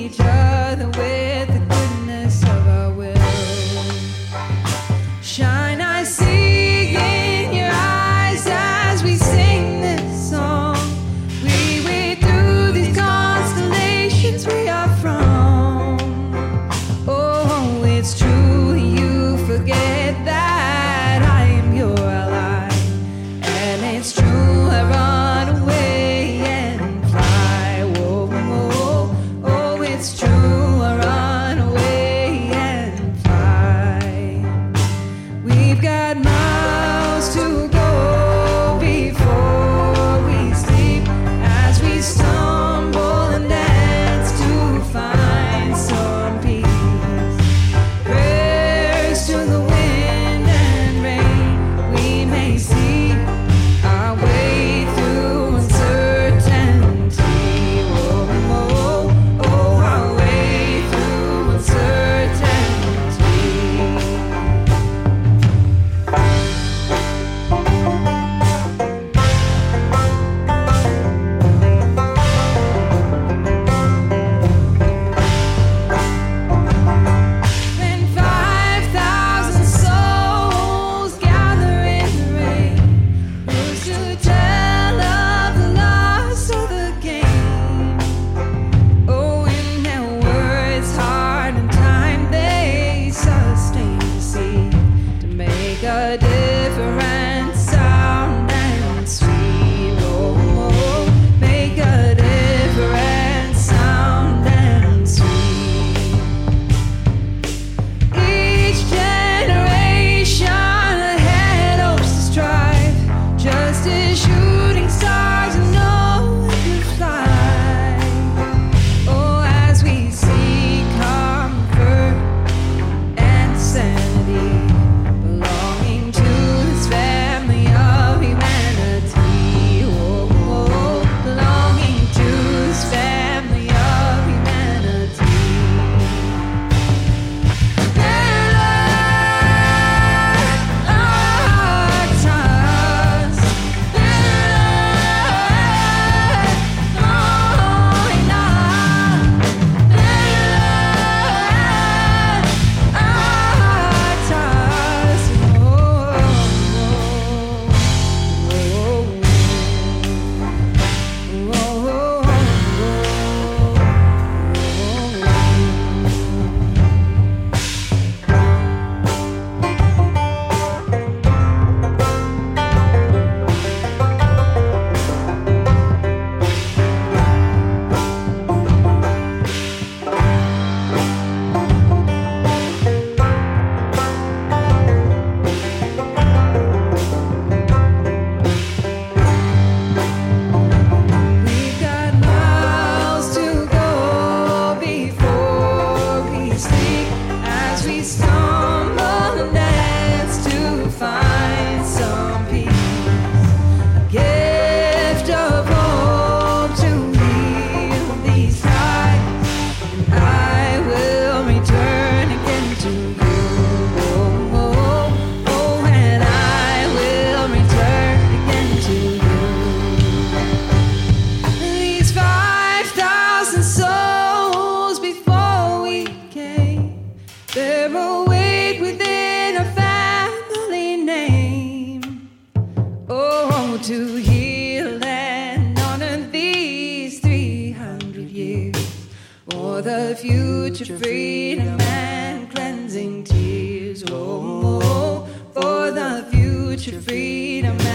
each other with the goodness of our will. Shine, I see in your eyes as we sing this song. We wade through these constellations we are from. Oh, it's true, you forget that I am your ally. And it's true, I run away and fly. Whoa, whoa, oh, it's true, I run away and fly. We've got miles to go before we sleep, as we stumble and dance to find some peace. Prayers to the wind and rain, we may see our way through uncertainty. Whoa, whoa, oh, our way through uncertainty. When 5,000 souls gather in the rain, who's to tell of the loss or the gain? Oh, in their words, hard and time, they sustain the sea to make a different sound and sweet. Oh, oh, make a different sound and sweet. Each generation ahead hopes to strive, just as shooting stars know to fly. Oh, as we seek comfort and sanity, belonging to this family of humanity. Oh, oh, belonging to this family of humanity. We've got miles to go before we sleep, as we stumble and dance to find some peace. A gift of hope to heal these times, and I will return again to you. Oh, oh, oh, and I will return again to you. These 5,000 souls before we came, they're awake within a family name. Oh, to heal and honor these 300 years, for the future freedom and cleansing tears. Oh, for the future freedom